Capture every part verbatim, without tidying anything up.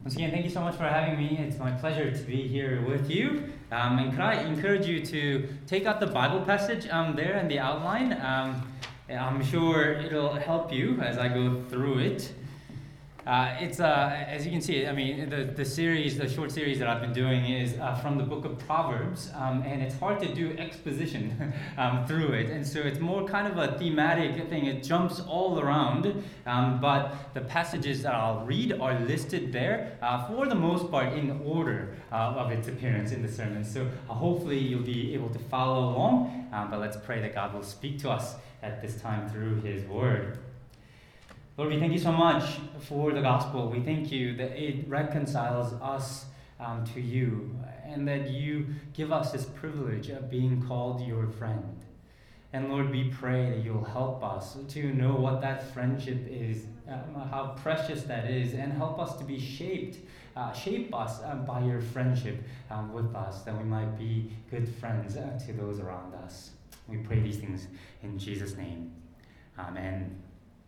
Once again, thank you so much for having me. It's my pleasure to be here with you. Um, and could I encourage you to take out the Bible passage um, there in the outline? Um, I'm sure it'll help you as I go through it. Uh, it's, uh, as you can see, I mean, the, the series, the short series that I've been doing is uh, from the book of Proverbs, um, and it's hard to do exposition um, through it, and so it's more kind of a thematic thing. It jumps all around, um, but the passages that I'll read are listed there uh, for the most part in order uh, of its appearance in the sermon. So uh, hopefully you'll be able to follow along, um, but let's pray that God will speak to us at this time through His Word. Lord, we thank you so much for the gospel. We thank you that it reconciles us um, to you, and that you give us this privilege of being called your friend. And Lord, we pray that you'll help us to know what that friendship is, um, how precious that is, and help us to be shaped, uh, shape us um, by your friendship um, with us, that we might be good friends uh, to those around us. We pray these things in Jesus' name. Amen.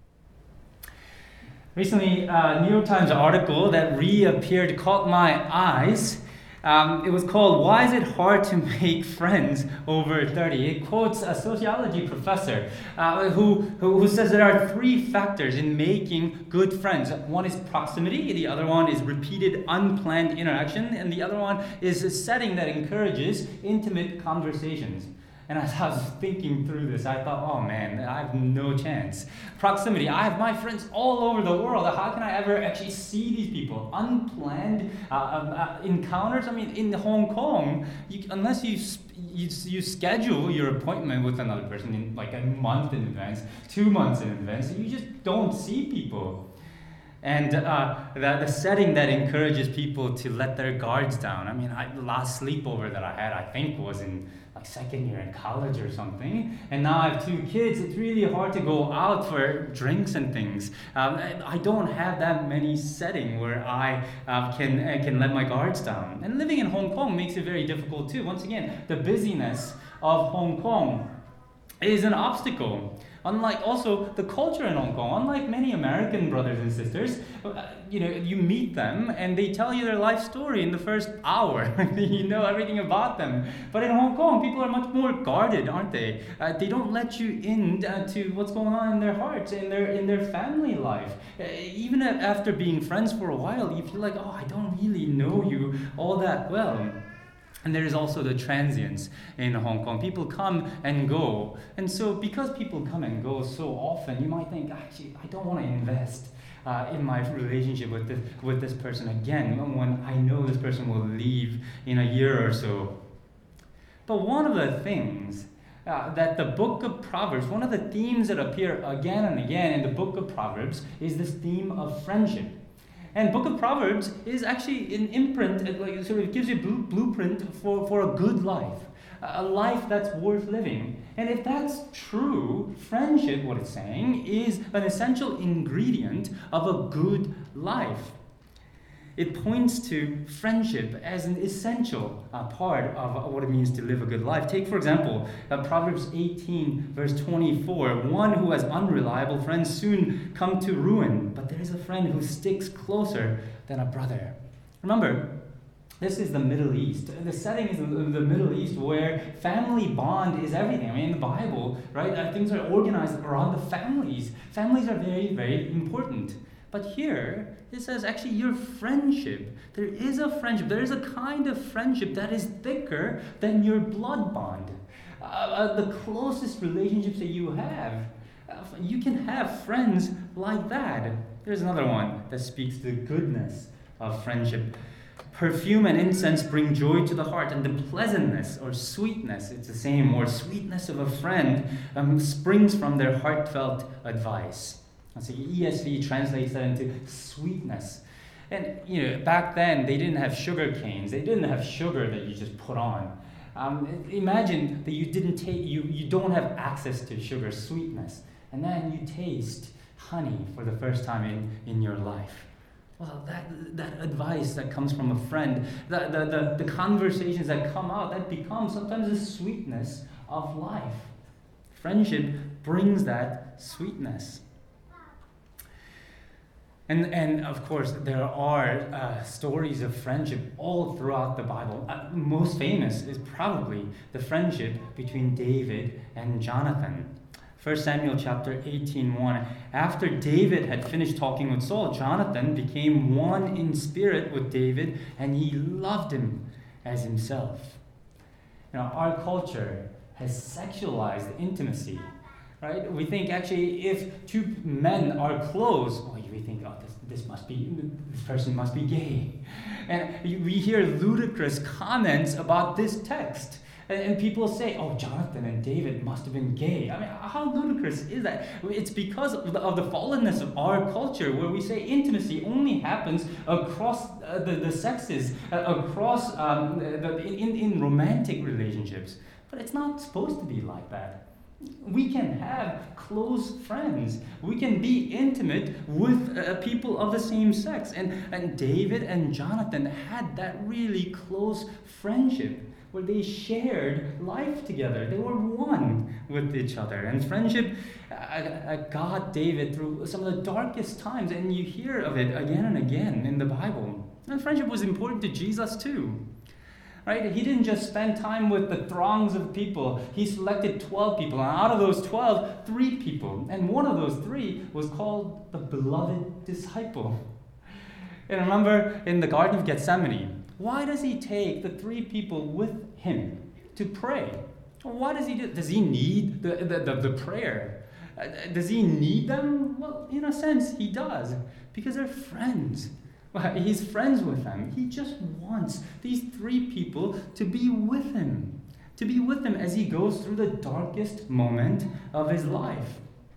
Recently, a New York Times article that reappeared caught my eyes. Um, it was called, "Why is it hard to make friends over thirty?" It quotes a sociology professor uh, who, who, who says there are three factors in making good friends. One is proximity, the other one is repeated unplanned interaction, and the other one is a setting that encourages intimate conversations. And as I was thinking through this, I thought, oh man, I have no chance. Proximity, I have my friends all over the world. How can I ever actually see these people? Unplanned uh, uh, encounters? I mean, in Hong Kong, you, unless you, you you schedule your appointment with another person in like a month in advance, two months in advance, you just don't see people. And uh, the, the setting that encourages people to let their guards down. I mean, I, the last sleepover that I had, I think, was in like second year in college or something. And now I have two kids. It's really hard to go out for drinks and things. Um, I don't have that many setting where I uh, can uh, can let my guards down. And living in Hong Kong makes it very difficult too. Once again, the busyness of Hong Kong is an obstacle. Unlike also the culture in Hong Kong, unlike many American brothers and sisters, uh, you know, you meet them and they tell you their life story in the first hour. You know everything about them. But in Hong Kong, people are much more guarded, aren't they? Uh, they don't let you in uh, to what's going on in their hearts, in their in their family life. Uh, even after being friends for a while, you feel like, oh, I don't really know you all that well. And there is also the transience in Hong Kong. People come and go. And so because people come and go so often, you might think, actually, I don't want to invest uh, in my relationship with this, with this person again when I know this person will leave in a year or so. But one of the things uh, that the book of Proverbs, one of the themes that appear again and again in the book of Proverbs is this theme of friendship. And Book of Proverbs is actually an imprint, it like sort of gives you a blueprint for, for a good life, a life that's worth living. And if that's true, friendship, what it's saying, is an essential ingredient of a good life. It points to friendship as an essential uh, part of what it means to live a good life. Take, for example, uh, Proverbs eighteen, verse twenty-four. One who has unreliable friends soon come to ruin, but there is a friend who sticks closer than a brother. Remember, this is the Middle East. The setting is the Middle East where family bond is everything. I mean, in the Bible, right, uh, things are organized around the families. Families are very, very important. But here, it says actually your friendship. There is a friendship. There is a kind of friendship that is thicker than your blood bond. Uh, uh, the closest relationships that you have. Uh, you can have friends like that. There's another one that speaks to the goodness of friendship. Perfume and incense bring joy to the heart, and the pleasantness or sweetness, it's the same word, sweetness of a friend um, springs from their heartfelt advice. So E S V translates that into sweetness. And you know, back then they didn't have sugar canes. They didn't have sugar that you just put on. Um, imagine that you didn't take you you don't have access to sugar sweetness, and then you taste honey for the first time in, in your life. Well, that that advice that comes from a friend, the, the, the, the conversations that come out, that becomes sometimes the sweetness of life. Friendship brings that sweetness. And, and of course, there are uh, stories of friendship all throughout the Bible. Uh, most famous is probably the friendship between David and Jonathan. First Samuel chapter eighteen, one. After David had finished talking with Saul, Jonathan became one in spirit with David, and he loved him as himself. You know, our culture has sexualized intimacy. Right? We think actually if two men are close, oh, we think, oh, this, this must be, this person must be gay. And we hear ludicrous comments about this text. And, and people say, oh, Jonathan and David must have been gay. I mean, how ludicrous is that? It's because of the, of the fallenness of our culture, where we say intimacy only happens across uh, the, the sexes, uh, across um, the, in, in romantic relationships. But it's not supposed to be like that. We can have close friends. We can be intimate with uh, people of the same sex. And, and David and Jonathan had that really close friendship where they shared life together. They were one with each other. And friendship uh, uh, got David through some of the darkest times. And you hear of it again and again in the Bible. And friendship was important to Jesus too. Right? He didn't just spend time with the throngs of people. He selected twelve people. And out of those twelve, three people. And one of those three was called the beloved disciple. And remember in the Garden of Gethsemane, why does he take the three people with him to pray? Why does he do? Does he need the, the, the, the prayer? Uh, does he need them? Well, in a sense, he does. Because they're friends. He's friends with them. He just wants these three people to be with him, to be with him as he goes through the darkest moment of his life.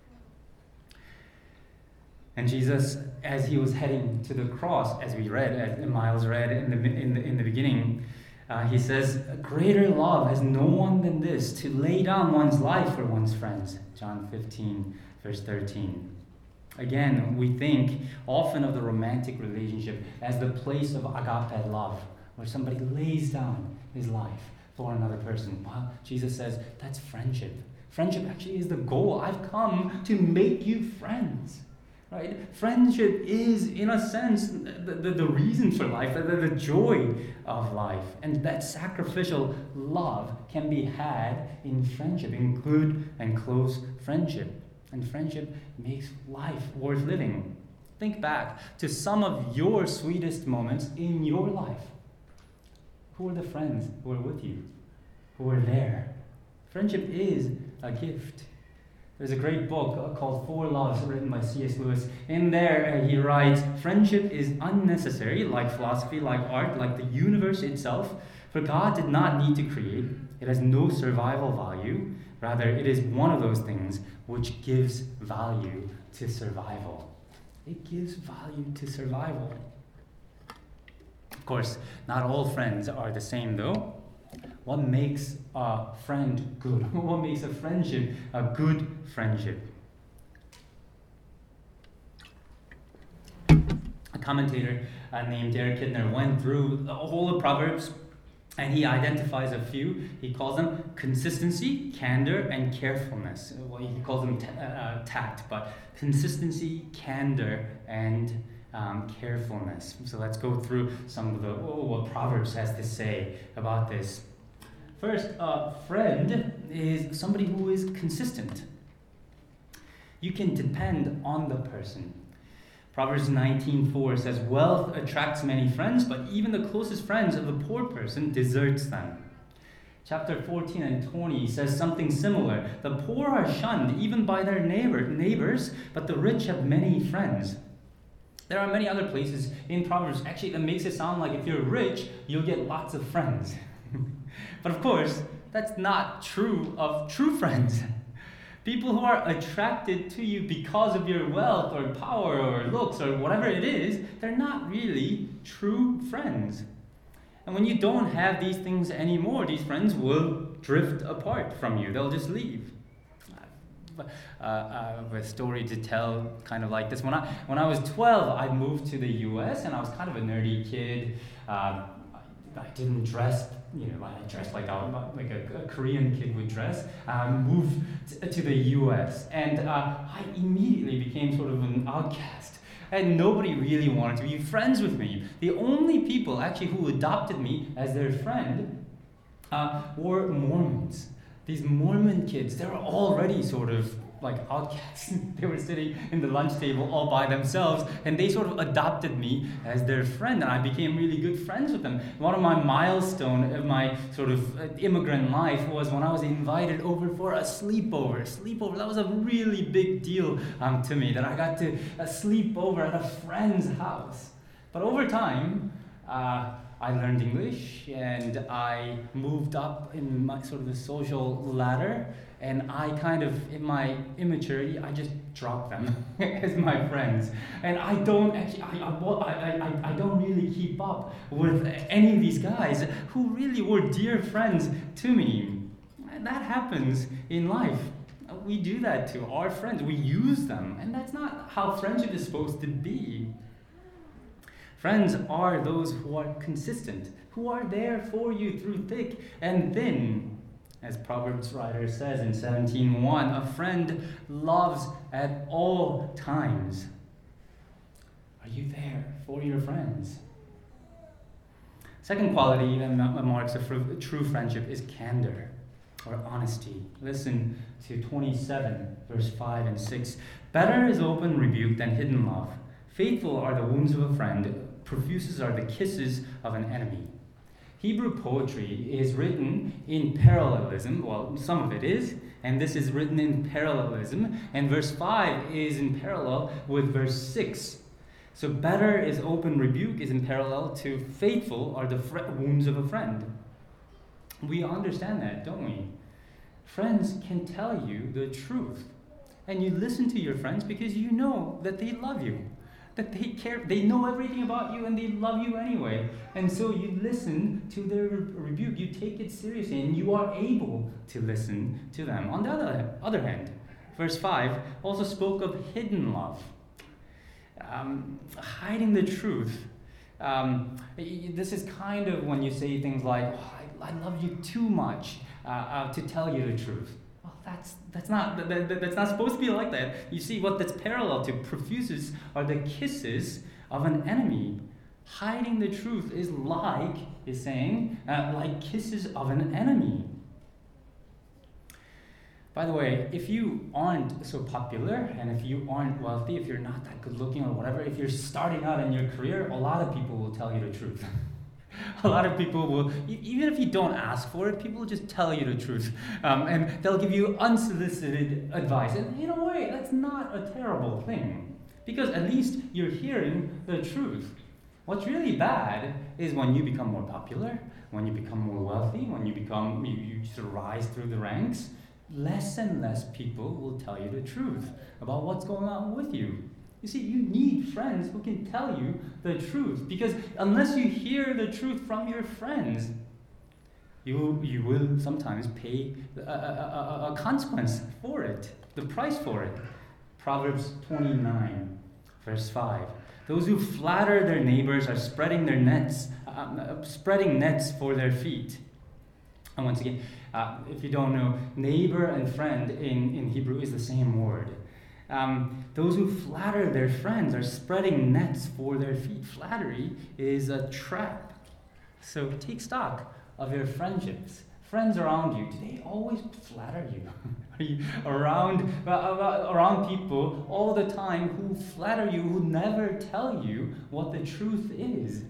And Jesus, as he was heading to the cross, as we read, as Miles read in the in the, in the beginning, uh, he says, "Greater love has no one than this, to lay down one's life for one's friends." John fifteen, verse thirteen. Again, we think often of the romantic relationship as the place of agape love, where somebody lays down his life for another person. Well, Jesus says that's friendship. Friendship actually is the goal. I've come to make you friends. Right? Friendship is, in a sense, the, the, the reason for life, the, the joy of life. And that sacrificial love can be had in friendship, in good and close friendship. And friendship makes life worth living. Think back to some of your sweetest moments in your life. Who are the friends who are with you? Who are there? Friendship is a gift. There's a great book called Four Loves written by C S Lewis. In there uh, he writes, friendship is unnecessary, like philosophy, like art, like the universe itself. For God did not need to create. It has no survival value. Rather, it is one of those things which gives value to survival. It gives value to survival. Of course, not all friends are the same though. What makes a friend good? What makes a friendship a good friendship? A commentator uh, named Derek Kidner went through the whole of Proverbs, and he identifies a few. He calls them consistency, candor, and carefulness. Well, he calls them t- uh, tact, but consistency, candor, and um, carefulness. So let's go through some of the oh, what Proverbs has to say about this. First, a friend is somebody who is consistent. You can depend on the person. Proverbs nineteen four says, wealth attracts many friends, but even the closest friends of the poor person deserts them. Chapter fourteen and twenty says something similar. The poor are shunned even by their neighbor, neighbors, but the rich have many friends. There are many other places in Proverbs actually that makes it sound like if you're rich, you'll get lots of friends. But of course, that's not true of true friends. People who are attracted to you because of your wealth or power or looks or whatever it is, they're not really true friends. And when you don't have these things anymore, these friends will drift apart from you. They'll just leave. Uh, I have a story to tell kind of like this. When I when I was twelve, I moved to the U S and I was kind of a nerdy kid. Uh, I didn't dress, you know, I dressed like a, like a, a Korean kid would dress. Um, moved t- to the U S and uh, I immediately became sort of an outcast. and nobody really wanted to be friends with me. The only people actually who adopted me as their friend uh, were Mormons. These Mormon kids, they were already sort of like outcasts. They were sitting in the lunch table all by themselves, and they sort of adopted me as their friend, and I became really good friends with them. One of my milestones of my sort of immigrant life was when I was invited over for a sleepover. Sleepover, that was a really big deal um, to me, that I got to uh, sleep over at a friend's house. But over time, uh, I learned English, and I moved up in my sort of the social ladder, and I kind of, in my immaturity, I just dropped them as my friends. And I don't actually, I, I, I, I don't really keep up with any of these guys who really were dear friends to me. And that happens in life. We do that to our friends. We use them, and that's not how friendship is supposed to be. Friends are those who are consistent, who are there for you through thick and thin. As Proverbs writer says in seventeen one, a friend loves at all times. Are you there for your friends? Second quality that marks a true friendship is candor or honesty. Listen to twenty-seven, verse five and six. Better is open rebuke than hidden love. Faithful are the wounds of a friend. Profuses are the kisses of an enemy. Hebrew poetry is written in parallelism. Well, some of it is, and this is written in parallelism. And verse five is in parallel with verse six. So better is open rebuke is in parallel to faithful are the fr- wounds of a friend. We understand that, don't we? Friends can tell you the truth. And you listen to your friends because you know that they love you, that they care, they know everything about you, and they love you anyway. And so you listen to their rebuke, you take it seriously, and you are able to listen to them. On the other, other hand, verse five also spoke of hidden love, um, hiding the truth. Um, this is kind of when you say things like, oh, I, I love you too much uh, uh, to tell you the truth. Well, that's that's not that, that, that's not supposed to be like that. You see, what that's parallel to profuses are the kisses of an enemy. Hiding the truth is like, is saying, uh, like kisses of an enemy. By the way, if you aren't so popular, and if you aren't wealthy, if you're not that good looking or whatever, if you're starting out in your career, a lot of people will tell you the truth. A lot of people will, even if you don't ask for it, people will just tell you the truth. Um, and they'll give you unsolicited advice. And in a way, that's not a terrible thing, because at least you're hearing the truth. What's really bad is when you become more popular, when you become more wealthy, when you become, you, you sort of rise through the ranks, less and less people will tell you the truth about what's going on with you. You see, you need friends who can tell you the truth, because unless you hear the truth from your friends, you you will sometimes pay a, a, a, a consequence for it, the price for it. Proverbs twenty-nine, verse five. Those who flatter their neighbors are spreading their nets, uh, spreading nets for their feet. And once again, uh, if you don't know, neighbor and friend in, in Hebrew is the same word. Um, those who flatter their friends are spreading nets for their feet. Flattery is a trap. So take stock of your friendships. Friends around you, do they always flatter you? Are you around, uh, around people all the time who flatter you, who never tell you what the truth is?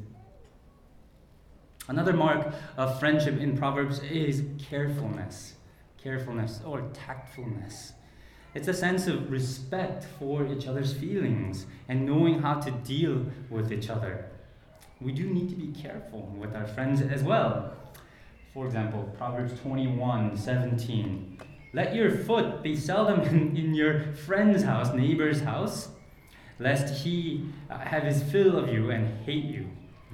Another mark of friendship in Proverbs is carefulness. Carefulness or tactfulness. It's a sense of respect for each other's feelings and knowing how to deal with each other. We do need to be careful with our friends as well. For example, Proverbs twenty-one seventeen. Let your foot be seldom in, in your friend's house, neighbor's house, lest he uh, have his fill of you and hate you.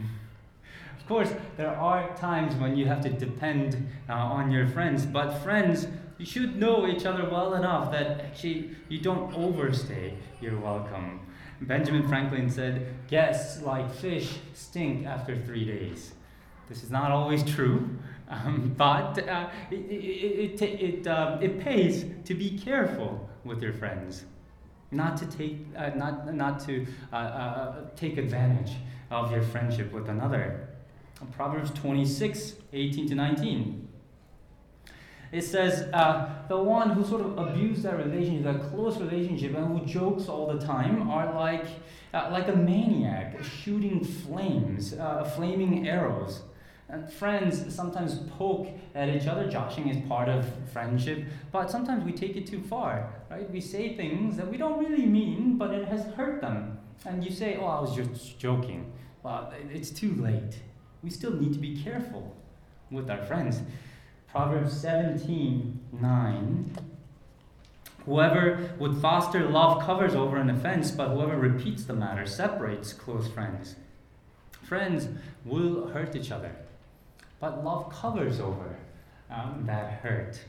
Of course, there are times when you have to depend uh, on your friends, but friends, you should know each other well enough that actually you don't overstay your welcome. Benjamin Franklin said, guests like fish stink after three days. This is not always true, um, but uh, it, it, it, it, it, um, it pays to be careful with your friends. not to take, uh, not not to uh, uh, take advantage of your friendship with another. Proverbs twenty-six, eighteen to nineteen. It says, uh, the one who sort of abused that relationship, that close relationship, and who jokes all the time are like, uh, like a maniac shooting flames, uh, flaming arrows. And friends sometimes poke at each other. Joshing is part of friendship, but sometimes we take it too far, right? We say things that we don't really mean, but it has hurt them. And you say, oh, I was just joking. Well, it's too late. We still need to be careful with our friends. Proverbs seventeen, nine. Whoever would foster love covers over an offense, but whoever repeats the matter separates close friends. Friends will hurt each other, but love covers over um, that hurt.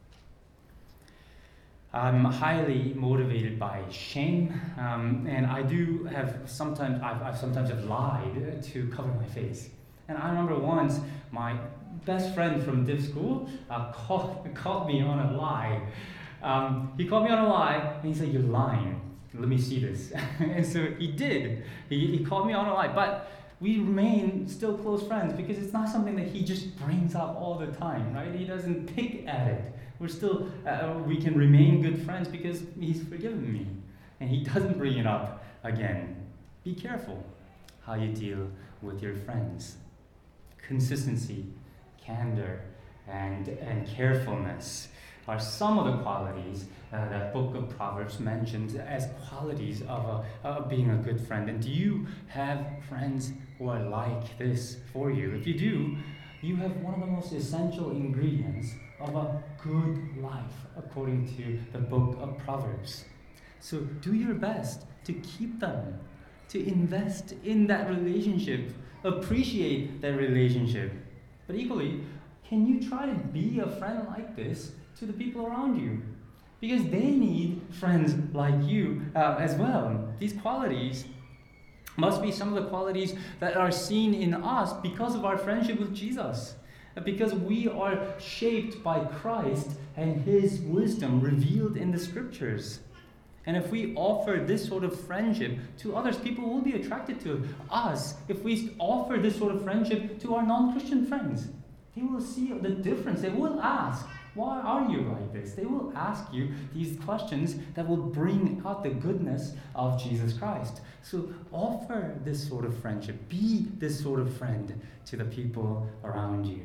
I'm highly motivated by shame, um, and I do have sometimes, I've, I've sometimes have lied to cover my face. And I remember once my best friend from div school uh, called, called me on a lie. Um, he called me on a lie, and he said, "You're lying. Let me see this." And so he did. He, he called me on a lie, but we remain still close friends because it's not something that he just brings up all the time, right? He doesn't pick at it. We're still, uh, we can remain good friends because he's forgiven me, and he doesn't bring it up again. Be careful how you deal with your friends. Consistency, candor, and, and carefulness are some of the qualities uh, that Book of Proverbs mentions as qualities of, a, of being a good friend. And do you have friends who are like this for you? If you do, you have one of the most essential ingredients of a good life, according to the Book of Proverbs. So do your best to keep them, to invest in that relationship, appreciate that relationship. But equally, can you try to be a friend like this to the people around you? Because they need friends like you uh, as well. These qualities must be some of the qualities that are seen in us because of our friendship with Jesus. Because we are shaped by Christ and His wisdom revealed in the Scriptures. And if we offer this sort of friendship to others, people will be attracted to us. If we offer this sort of friendship to our non-Christian friends, they will see the difference. They will ask, why are you like this? They will ask you these questions that will bring out the goodness of Jesus Christ. So offer this sort of friendship. Be this sort of friend to the people around you.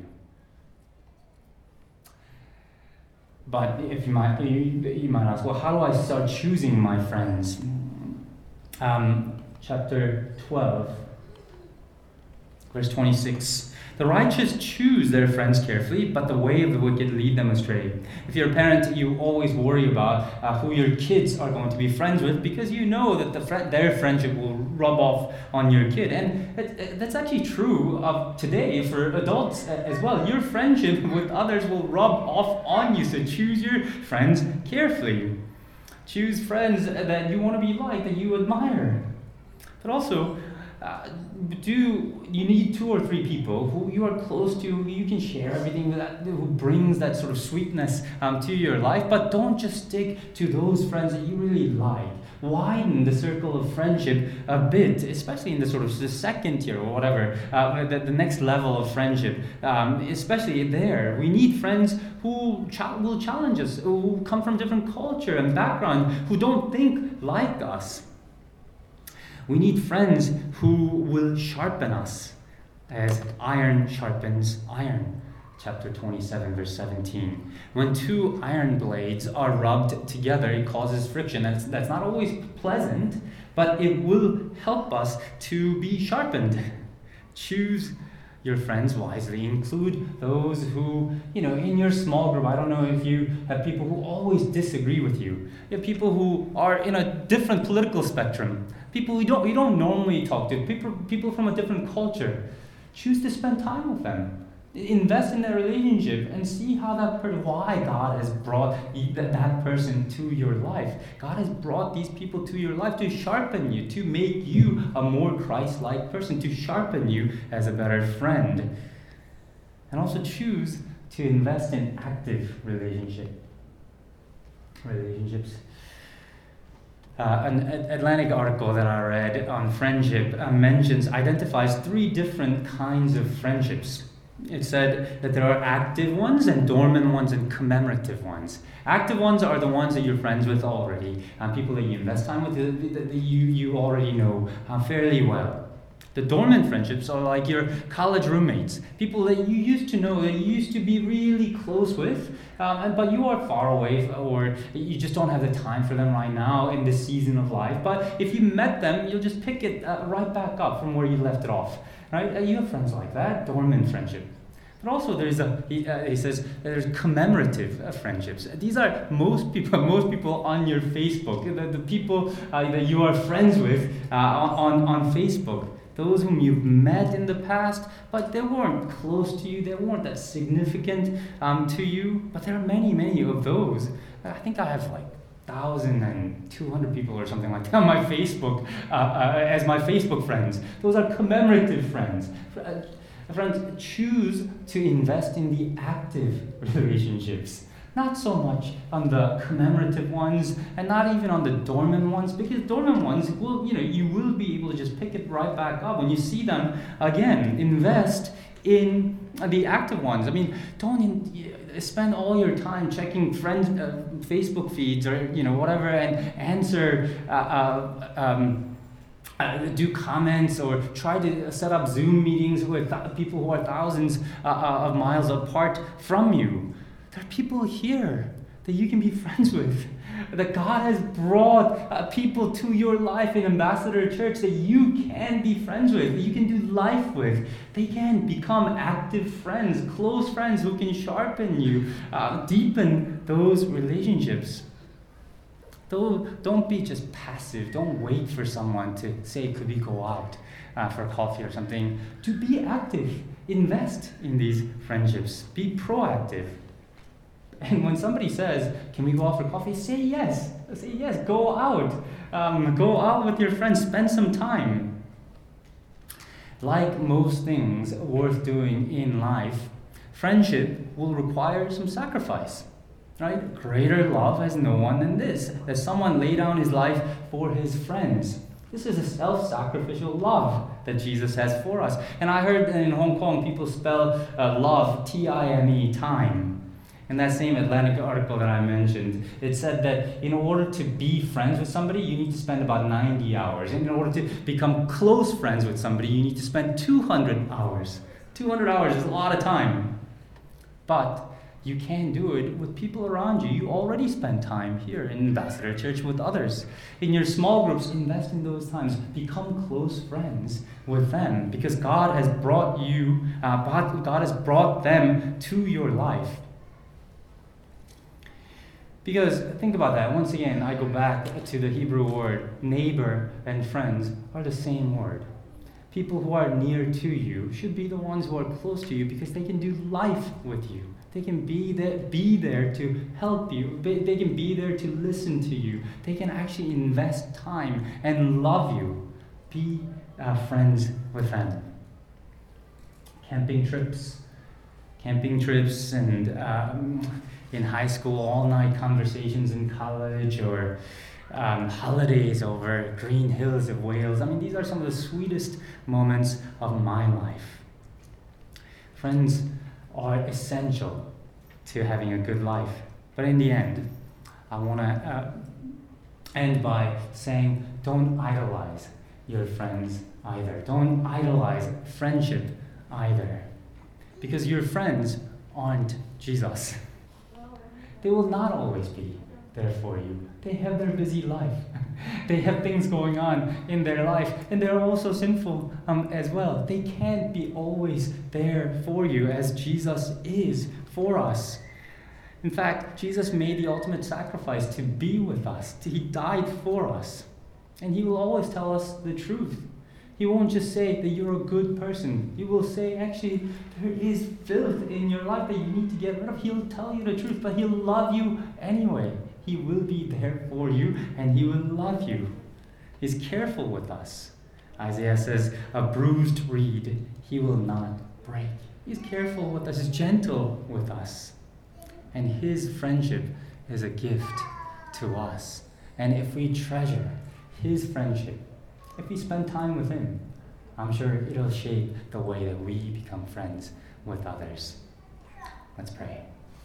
But if you might, you, you might ask, well, how do I start choosing my friends? Um, chapter twelve, verse twenty-six. The righteous choose their friends carefully, but the way of the wicked lead them astray. If you're a parent, you always worry about uh, who your kids are going to be friends with because you know that the fr- their friendship will rub off on your kid. And it, it, that's actually true of today for adults as well. Your friendship with others will rub off on you, so choose your friends carefully. Choose friends that you want to be like, that you admire. But also, Uh, do you need two or three people who you are close to, who you can share everything that who brings that sort of sweetness um, to your life, but don't just stick to those friends that you really like. Widen the circle of friendship a bit, especially in the sort of the second tier or whatever, uh, the, the next level of friendship. Um, especially there, we need friends who cha- will challenge us, who come from different culture and background, who don't think like us. We need friends who will sharpen us as iron sharpens iron. Chapter twenty-seven, verse seventeen. When two iron blades are rubbed together, it causes friction. That's, that's not always pleasant, but it will help us to be sharpened. Choose your friends wisely. Include those who, you know, in your small group, I don't know if you have people who always disagree with you. You have people who are in a different political spectrum. People you don't you don't normally talk to. People people from a different culture. Choose to spend time with them. Invest in their relationship and see how that person, why God has brought that, that person to your life. God has brought these people to your life to sharpen you, to make you a more Christ-like person, to sharpen you as a better friend. And also choose to invest in active relationship relationships. Uh, an Atlantic article that I read on friendship uh, mentions, identifies three different kinds of friendships. It said that there are active ones and dormant ones and commemorative ones. Active ones are the ones that you're friends with already, um, people that you invest time with, that, that you, you already know uh, fairly well. The dormant friendships are like your college roommates, people that you used to know, that you used to be really close with, um, and, but you are far away, or you just don't have the time for them right now in this season of life. But if you met them, you'll just pick it uh, right back up from where you left it off. Right? Uh, you have friends like that, dormant friendship. But also there's a, he, uh, he says, there's commemorative uh, friendships. These are most people, most people on your Facebook, the, the people uh, that you are friends with uh, on, on Facebook. Those whom you've met in the past, but they weren't close to you, they weren't that significant um, to you. But there are many, many of those. I think I have like one thousand two hundred people or something like that on my Facebook, uh, uh, as my Facebook friends. Those are commemorative friends. Uh, friends, choose to invest in the active relationships. Not so much on the commemorative ones, and not even on the dormant ones, because dormant ones will, you know, you will be able to just pick it right back up when you see them again. Invest in the active ones. I mean, don't in, spend all your time checking friends' uh, Facebook feeds or you know whatever, and answer. Uh, uh, um, Uh, do comments or try to set up Zoom meetings with th- people who are thousands uh, uh, of miles apart from you. There are people here that you can be friends with, that God has brought uh, people to your life in Ambassador Church that you can be friends with, that you can do life with. They can become active friends, close friends who can sharpen you, uh, deepen those relationships. Don't, don't be just passive. Don't wait for someone to say, could we go out uh, for coffee or something? To be active. Invest in these friendships. Be proactive. And when somebody says, can we go out for coffee? Say yes. Say yes. Go out. Um, go out with your friends. Spend some time. Like most things worth doing in life, friendship will require some sacrifice. Right? Greater love has no one than this, that someone lay down his life for his friends. This is a self-sacrificial love that Jesus has for us. And I heard that in Hong Kong people spell uh, love T I M E, time. In that same Atlantic article that I mentioned, it said that in order to be friends with somebody, you need to spend about ninety hours. And in order to become close friends with somebody, you need to spend two hundred hours. two hundred hours is a lot of time. But you can do it with people around you. You already spend time here in Ambassador Church with others. In your small groups, invest in those times. Become close friends with them because God has brought you, uh, God has brought them to your life. Because think about that. Once again, I go back to the Hebrew word. Neighbor and friends are the same word. People who are near to you should be the ones who are close to you because they can do life with you. They can be there, be there to help you. They, they can be there to listen to you. They can actually invest time and love you. Be uh, friends with them. Camping trips. Camping trips and um, in high school, all-night conversations in college, or um, holidays over green hills of Wales. I mean, these are some of the sweetest moments of my life. Friends are essential to having a good life. But in the end, I want to uh, end by saying, don't idolize your friends either. Don't idolize friendship either. Because your friends aren't Jesus. They will not always be there for you. They have their busy life. They have things going on in their life, and they're also sinful um, as well. They can't be always there for you as Jesus is for us. In fact, Jesus made the ultimate sacrifice to be with us. He died for us. And he will always tell us the truth. He won't just say that you're a good person. He will say, actually, there is filth in your life that you need to get rid of. He'll tell you the truth, but he'll love you anyway. He will be there for you, and he will love you. He's careful with us. Isaiah says, a bruised reed he will not break. He's careful with us. He's gentle with us. And his friendship is a gift to us. And if we treasure his friendship, if we spend time with him, I'm sure it'll shape the way that we become friends with others. Let's pray.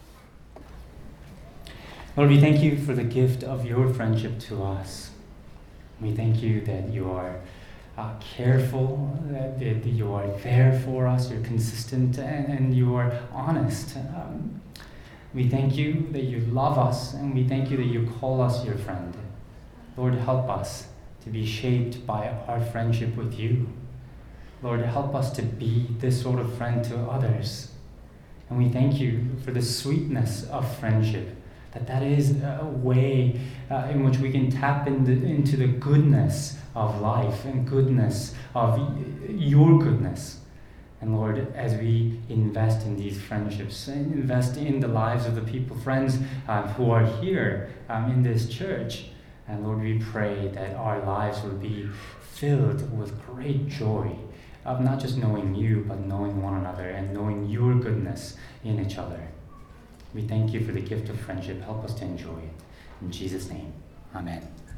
Lord, we thank you for the gift of your friendship to us. We thank you that you are uh, careful, that, that you are there for us, you're consistent, and, and you are honest. Um, we thank you that you love us, and we thank you that you call us your friend. Lord, help us to be shaped by our friendship with you. Lord, help us to be this sort of friend to others. And we thank you for the sweetness of friendship, that that is a way uh, in which we can tap into, into the goodness of life and goodness of your goodness. And Lord, as we invest in these friendships and invest in the lives of the people, friends uh, who are here um, in this church, and Lord, we pray that our lives will be filled with great joy of not just knowing you, but knowing one another and knowing your goodness in each other. We thank you for the gift of friendship. Help us to enjoy it. In Jesus' name, amen.